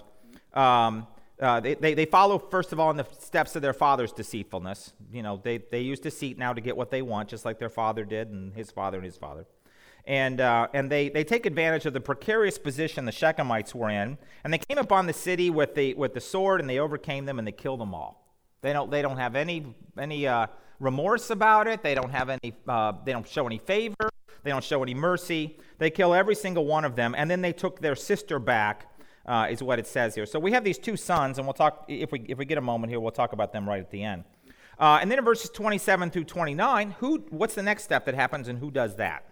They follow first of all in the steps of their father's deceitfulness. They use deceit now to get what they want, just like their father did, and his father and his father. And they take advantage of the precarious position the Shechemites were in, and they came upon the city with the sword, and they overcame them, and they killed them all. They don't have any remorse about it. They don't have any. They don't show any favor. They don't show any mercy. They kill every single one of them, and then they took their sister back, is what it says here. So we have these two sons, and we'll talk if we get a moment here. We'll talk about them right at the end. And then in verses 27 through 29, what's the next step that happens, and who does that?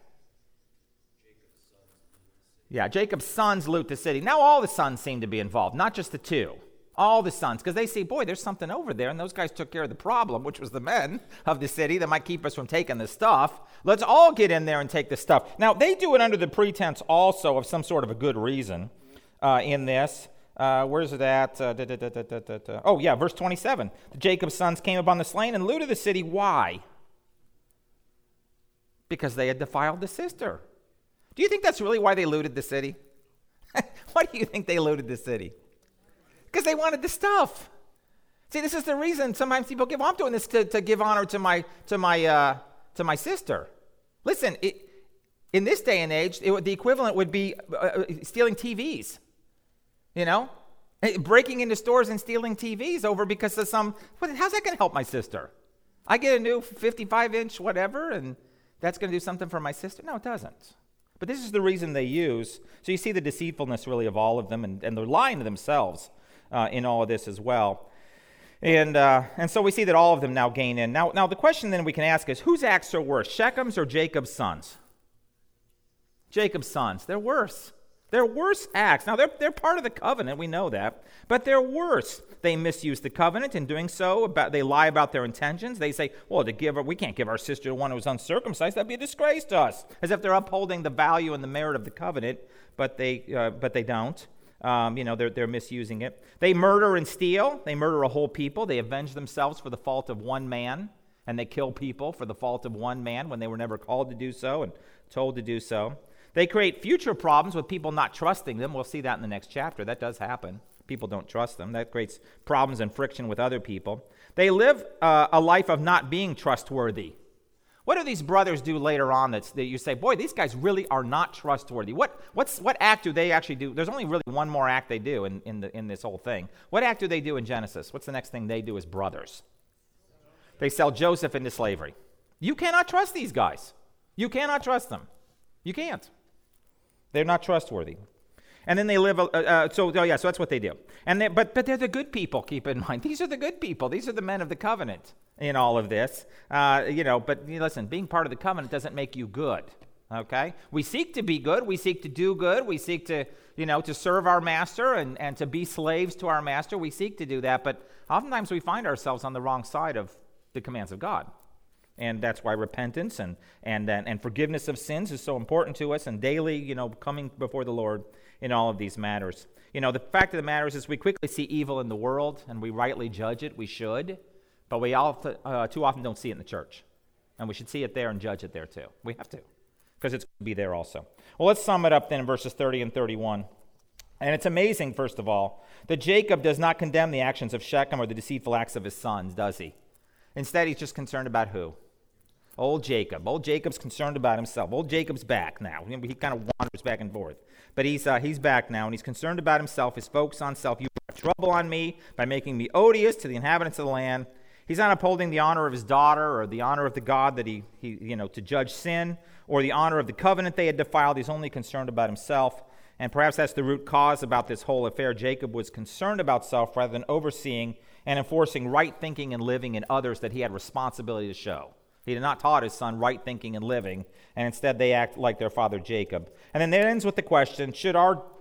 Jacob's sons loot the city. Now all the sons seem to be involved, not just the two. All the sons, because they see, boy, there's something over there, and those guys took care of the problem, which was the men of the city that might keep us from taking the stuff. Let's all get in there and take the stuff. Now, they do it under the pretense also of some sort of a good reason in this. Where's it at? Verse 27. Jacob's sons came upon the slain and looted the city. Why? Because they had defiled the sister. Do you think that's really why they looted the city? Why do you think they looted the city? Because they wanted the stuff. See, this is the reason sometimes people give. I'm doing this to give honor to my sister. Listen, in this day and age, the equivalent would be stealing TVs. Breaking into stores and stealing TVs over because of how's that going to help my sister? I get a new 55-inch whatever, and that's going to do something for my sister? No, it doesn't. But this is the reason they use. So you see the deceitfulness really of all of them, and they're lying to themselves in all of this as well. And so we see that all of them now gain in. Now the question then we can ask is, whose acts are worse, Shechem's or Jacob's sons? Jacob's sons. They're worse. They're worse acts. Now, they're part of the covenant. We know that. But they're worse. They misuse the covenant. In doing so, they lie about their intentions. They say, well, we can't give our sister to one who was uncircumcised. That'd be a disgrace to us. As if they're upholding the value and the merit of the covenant, but they don't. They're misusing it. They murder and steal. They murder a whole people. They avenge themselves for the fault of one man, and they kill people for the fault of one man when they were never called to do so and told to do so. They create future problems with people not trusting them. We'll see that in the next chapter. That does happen. People don't trust them. That creates problems and friction with other people. They live a life of not being trustworthy. What do these brothers do later on that you say, boy, these guys really are not trustworthy? What act do they actually do? There's only really one more act they do in this whole thing. What act do they do in Genesis? What's the next thing they do as brothers? They sell Joseph into slavery. You cannot trust these guys. You cannot trust them. You can't. They're not trustworthy. And then they live, so that's what they do. But they're the good people, keep in mind. These are the good people. These are the men of the covenant in all of this. But listen, being part of the covenant doesn't make you good, okay? We seek to be good. We seek to do good. We seek to, to serve our master and to be slaves to our master. We seek to do that, but oftentimes we find ourselves on the wrong side of the commands of God. And that's why repentance and forgiveness of sins is so important to us, and daily, coming before the Lord in all of these matters. The fact of the matter is we quickly see evil in the world, and we rightly judge it. We should, but we too often don't see it in the church. And we should see it there and judge it there too. We have to, because it's going to be there also. Well, let's sum it up then in verses 30 and 31. And it's amazing, first of all, that Jacob does not condemn the actions of Shechem or the deceitful acts of his sons, does he? Instead, he's just concerned about who? Old Jacob. Old Jacob's concerned about himself. Old Jacob's back now. He kind of wanders back and forth. But he's back now, and he's concerned about himself, his focus on self. You brought trouble on me by making me odious to the inhabitants of the land. He's not upholding the honor of his daughter or the honor of the God that he to judge sin or the honor of the covenant they had defiled. He's only concerned about himself. And perhaps that's the root cause about this whole affair. Jacob was concerned about self rather than overseeing and enforcing right thinking and living in others that he had responsibility to show. He had not taught his son right thinking and living, and instead they act like their father Jacob. And then it ends with the question: should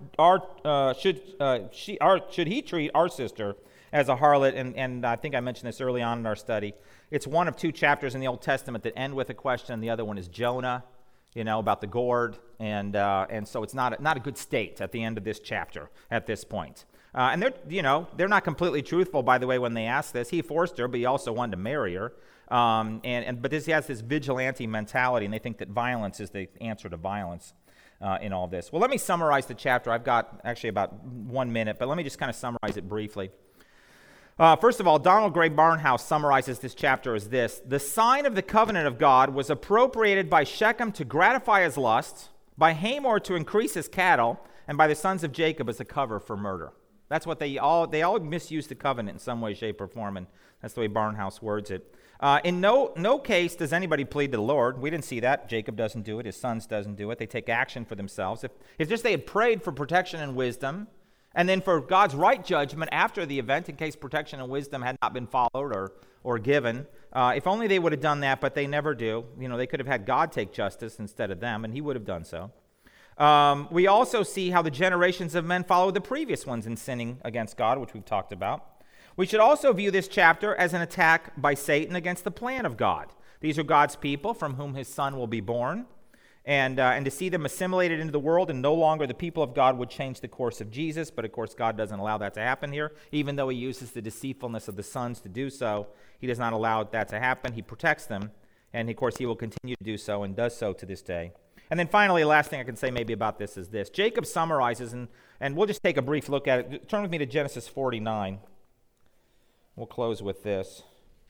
he treat our sister as a harlot? And I think I mentioned this early on in our study. It's one of two chapters in the Old Testament that end with a question. The other one is Jonah, about the gourd, and so it's not a good state at the end of this chapter at this point. And they're not completely truthful, by the way, when they ask this. He forced her, but he also wanted to marry her. But he has this vigilante mentality, and they think that violence is the answer to violence in all this. Well, let me summarize the chapter. I've got actually about 1 minute, but let me just kind of summarize it briefly. First of all, Donald Gray Barnhouse summarizes this chapter as this: the sign of the covenant of God was appropriated by Shechem to gratify his lusts, by Hamor to increase his cattle, and by the sons of Jacob as a cover for murder. That's what they all misuse the covenant in some way, shape, or form, and that's the way Barnhouse words it. In no case does anybody plead to the Lord. We didn't see that. Jacob doesn't do it. His sons doesn't do it. They take action for themselves. If just they had prayed for protection and wisdom, and then for God's right judgment after the event, in case protection and wisdom had not been followed or given, if only they would have done that, but they never do. They could have had God take justice instead of them, and he would have done so. We also see how the generations of men followed the previous ones in sinning against God, which we've talked about. We should also view this chapter as an attack by Satan against the plan of God. These are God's people from whom his son will be born. And to see them assimilated into the world and no longer the people of God would change the course of Jesus. But of course, God doesn't allow that to happen here. Even though he uses the deceitfulness of the sons to do so, he does not allow that to happen. He protects them. And of course, he will continue to do so and does so to this day. And then finally, the last thing I can say maybe about this is this. Jacob summarizes, and we'll just take a brief look at it. Turn with me to Genesis 49. We'll close with this.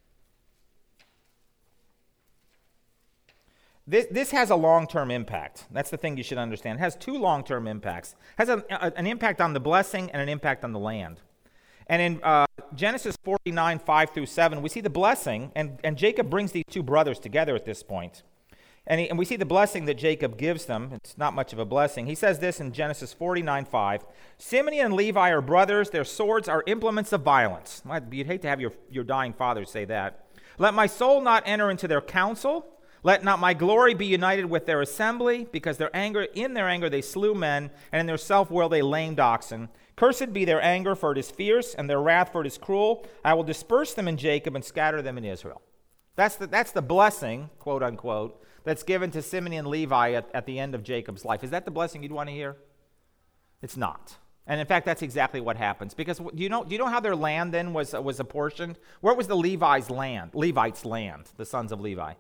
This has a long-term impact. That's the thing you should understand. It has two long-term impacts. It has an impact on the blessing and an impact on the land. And in Genesis 49, 5 through 7, we see the blessing, and Jacob brings these two brothers together at this point. And we see the blessing that Jacob gives them. It's not much of a blessing. He says this in Genesis 49:5. Simeon and Levi are brothers. Their swords are implements of violence. You'd hate to have your dying father say that. Let my soul not enter into their counsel. Let not my glory be united with their assembly, because in their anger they slew men, and in their self-will they lamed oxen. Cursed be their anger, for it is fierce, and their wrath, for it is cruel. I will disperse them in Jacob and scatter them in Israel. That's the blessing, quote unquote, that's given to Simeon and Levi at the end of Jacob's life. Is that the blessing you'd want to hear? It's not. And in fact, that's exactly what happens. Because do you know how their land then was apportioned? Where was the Levites' land, the sons of Levi?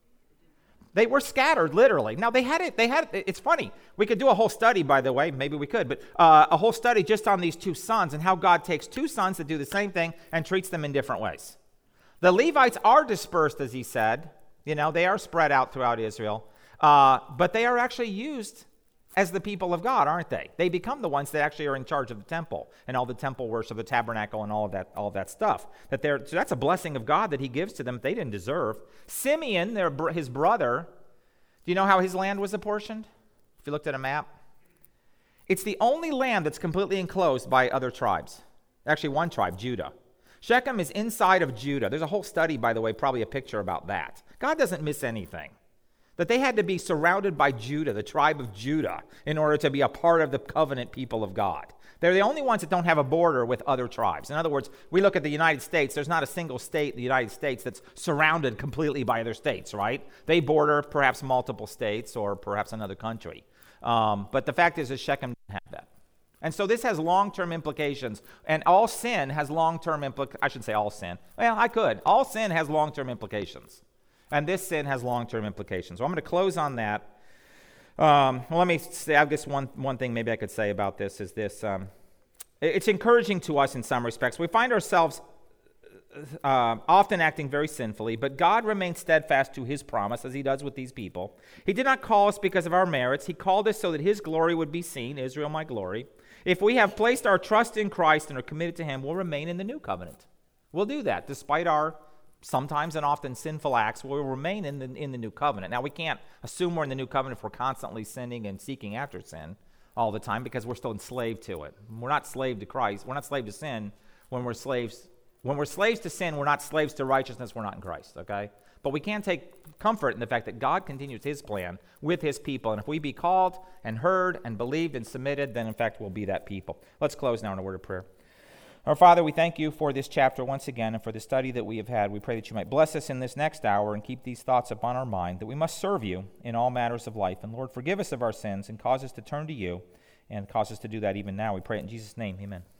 They were scattered, literally. Now, they had it. It's funny. We could do a whole study, by the way. Maybe we could. But a whole study just on these two sons and how God takes two sons that do the same thing and treats them in different ways. The Levites are dispersed, as he said. They are spread out throughout Israel. But they are actually used as the people of God, aren't they? They become the ones that actually are in charge of the temple and all the temple worship, the tabernacle, and all of that stuff. So that's a blessing of God that he gives to them that they didn't deserve. Simeon, his brother, do you know how his land was apportioned? If you looked at a map, it's the only land that's completely enclosed by other tribes. Actually, one tribe, Judah. Shechem is inside of Judah. There's a whole study, by the way, probably a picture about that. God doesn't miss anything. That they had to be surrounded by Judah, the tribe of Judah, in order to be a part of the covenant people of God. They're the only ones that don't have a border with other tribes. In other words, we look at the United States, there's not a single state in the United States that's surrounded completely by other states, right? They border perhaps multiple states or perhaps another country. But the fact is Shechem didn't have that. And so this has long-term implications, and all sin has long-term implications. I shouldn't say all sin. Well, I could. All sin has long-term implications. And this sin has long-term implications. So I'm going to close on that. Let me say, I guess one thing maybe I could say about this is this. It's encouraging to us in some respects. We find ourselves often acting very sinfully, but God remains steadfast to his promise, as he does with these people. He did not call us because of our merits. He called us so that his glory would be seen, Israel, my glory. If we have placed our trust in Christ and are committed to him, we'll remain in the new covenant. We'll do that despite our sometimes and often sinful acts. Will remain in the new covenant. Now, we can't assume we're in the new covenant if we're constantly sinning and seeking after sin all the time, because we're still enslaved to it. We're not slave to Christ. We're not slave to sin when we're slaves. When we're slaves to sin, we're not slaves to righteousness. We're not in Christ, okay? But we can take comfort in the fact that God continues his plan with his people. And if we be called and heard and believed and submitted, then in fact we'll be that people. Let's close now in a word of prayer. Our Father, we thank you for this chapter once again and for the study that we have had. We pray that you might bless us in this next hour and keep these thoughts upon our mind, that we must serve you in all matters of life. And Lord, forgive us of our sins and cause us to turn to you and cause us to do that even now. We pray it in Jesus' name. Amen.